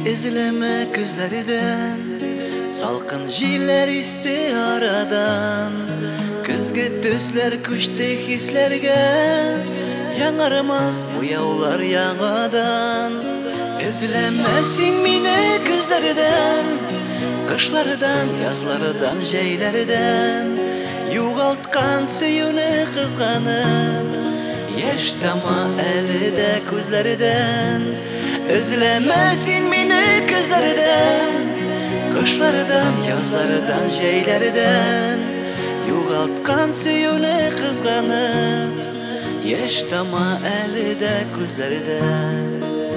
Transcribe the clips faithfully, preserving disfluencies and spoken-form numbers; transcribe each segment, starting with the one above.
izleme gözlerden, salkın jiller iste aradan. Küzge tüsler kuşte hislerge, yanarmaz bu yavlar yağadan. İzlemesin mine gözlerden, kışlardan, yazlardan, jeylerden. Yuğaltkan suyunu kızganıp, yaştama elde gözlerden. İzlemesin mine gözlerden, kışlardan, yazlardan, jeylerden. Yuğaltkan suyunu kızganıp, yaştama elde gözlerden.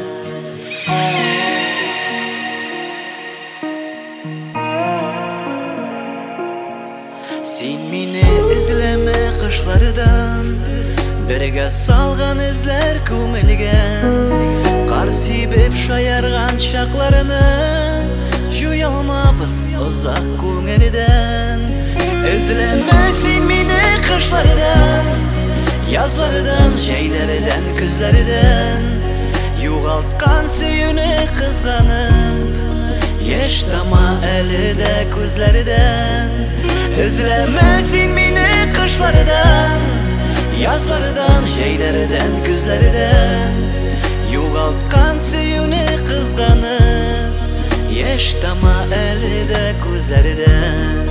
Sen meni izleme kışlardan, birge salgan izler kömilgen. Kar sibip şayargan şaklarını, juyalmabız uzak köngilden. İzleme sen meni kışlardan, yazlardan, jeylerden, küzlerden. Yuğaltkan suyunu kızganıp, yaştama elde gözlerden. İzlemesin meni kışlardan, yazlardan, jeylerden, küzlerden. Yuğaltkan suyunu kızganıp, yaştama elde gözlerden.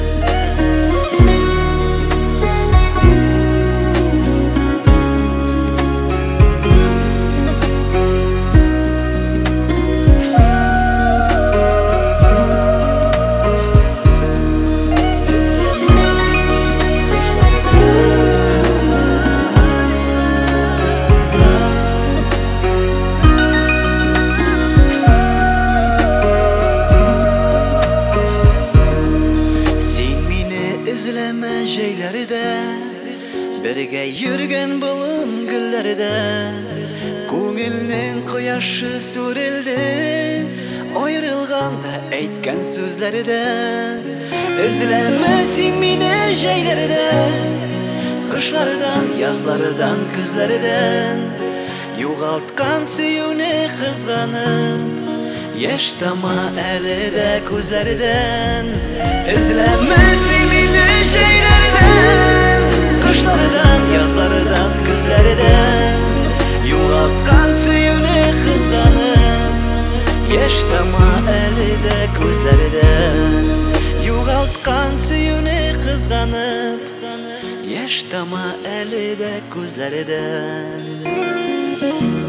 İzleme jeylerde, birge yürgen bulun güllerde. Көңілнен құяшы сүрелді, айрылғанда әйткен сөзлерді. İzleme sen meni jeylerde, kışlardan, yazlardan, küzlerden. Yuğaltkan suyunu kızganıp, yaştama elde gözlerden. İzleme sen meni jeylerden, kışlardan, yazlardan, küzlerden. Yuğaltkan suyunu kızganıp, yaştama elde gözlerden. Yuğaltkan suyunu kızganıp, yaştama elde gözlerden.